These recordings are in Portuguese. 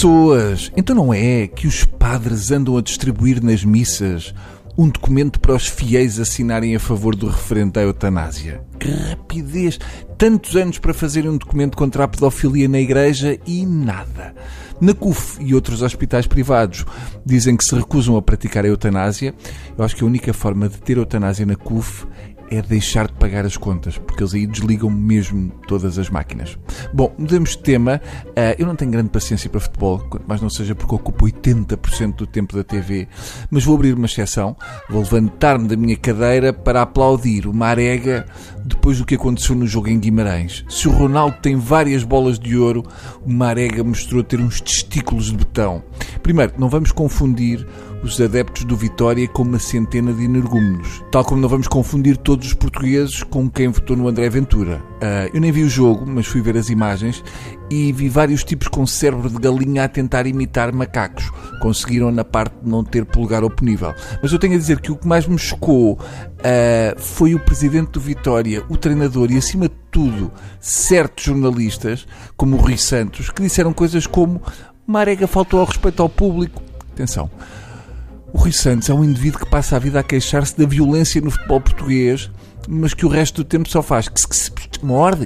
pessoas! Então não é que os padres andam a distribuir nas missas um documento para os fiéis assinarem a favor do referendo à eutanásia? Que rapidez! Tantos anos para fazerem um documento contra a pedofilia na igreja e nada. Na CUF e outros hospitais privados dizem que se recusam a praticar a eutanásia. Eu acho que a única forma de ter eutanásia na CUF é deixar de pagar as contas, porque eles aí desligam mesmo todas as máquinas. Bom, mudamos de tema. Eu não tenho grande paciência para futebol, quanto mais não seja porque ocupo 80% do tempo da TV, mas vou abrir uma exceção. Vou levantar-me da minha cadeira para aplaudir o Marega depois do que aconteceu no jogo em Guimarães. Se o Ronaldo tem várias bolas de ouro, o Marega mostrou ter uns testículos de betão. Primeiro, não vamos confundir os adeptos do Vitória com uma centena de energúmenos. Tal como não vamos confundir todos os portugueses com quem votou no André Ventura. Eu nem vi o jogo, mas fui ver as imagens e vi vários tipos com cérebro de galinha a tentar imitar macacos. Conseguiram na parte de não ter polegar oponível. Mas eu tenho a dizer que o que mais me chocou foi o presidente do Vitória, o treinador e, acima de tudo, certos jornalistas, como o Rui Santos, que disseram coisas como: Marega faltou ao respeito ao público. Atenção. O Rui Santos é um indivíduo que passa a vida a queixar-se da violência no futebol português, mas que o resto do tempo só faz que se morde.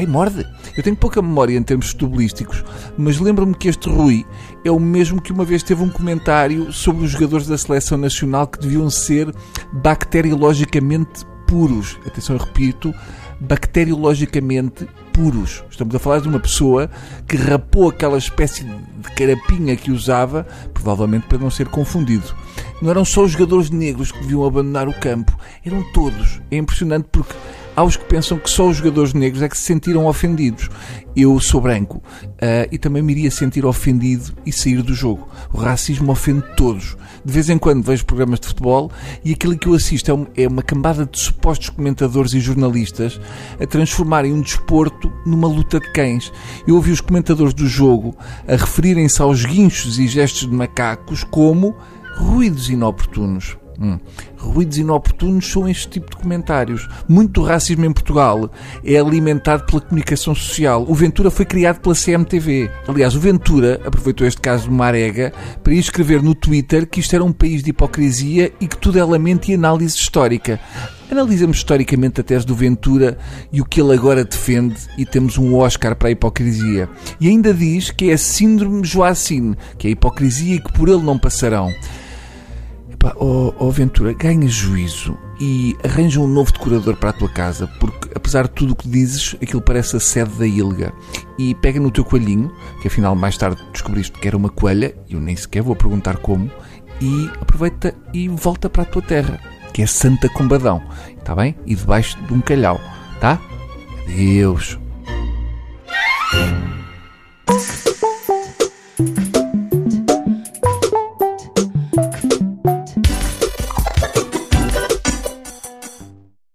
Eu tenho pouca memória em termos futebolísticos, mas lembro-me que este Rui é o mesmo que uma vez teve um comentário sobre os jogadores da seleção nacional que deviam ser bacteriologicamente puros. Atenção, eu repito, bacteriologicamente puros. Estamos a falar de uma pessoa que rapou aquela espécie de carapinha que usava, provavelmente para não ser confundido. Não eram só os jogadores negros que deviam abandonar o campo, eram todos. É impressionante porque há os que pensam que só os jogadores negros é que se sentiram ofendidos. Eu sou branco e também me iria sentir ofendido e sair do jogo. O racismo ofende todos. De vez em quando vejo programas de futebol e aquilo que eu assisto é uma cambada de supostos comentadores e jornalistas a transformarem um desporto numa luta de cães. Eu ouvi os comentadores do jogo a referirem-se aos guinchos e gestos de macacos como ruídos inoportunos. Ruídos inoportunos são este tipo de comentários. Muito do racismo em Portugal é alimentado pela comunicação social. O Ventura foi criado pela CMTV. Aliás, o Ventura aproveitou este caso do Marega para ir escrever no Twitter que isto era um país de hipocrisia e que tudo é lamento e análise histórica. Analisamos historicamente a tese do Ventura e o que ele agora defende e temos um Oscar para a hipocrisia. E ainda diz que é síndrome Joacine, que é a hipocrisia e que por ele não passarão. Ventura, ganha juízo e arranja um novo decorador para a tua casa, porque apesar de tudo o que dizes, aquilo parece a sede da Ilga. E pega no teu coelhinho, que afinal mais tarde descobriste que era uma coelha, e eu nem sequer vou perguntar como, e aproveita e volta para a tua terra, que é Santa Combadão, está bem? E debaixo de um calhau, tá? Adeus.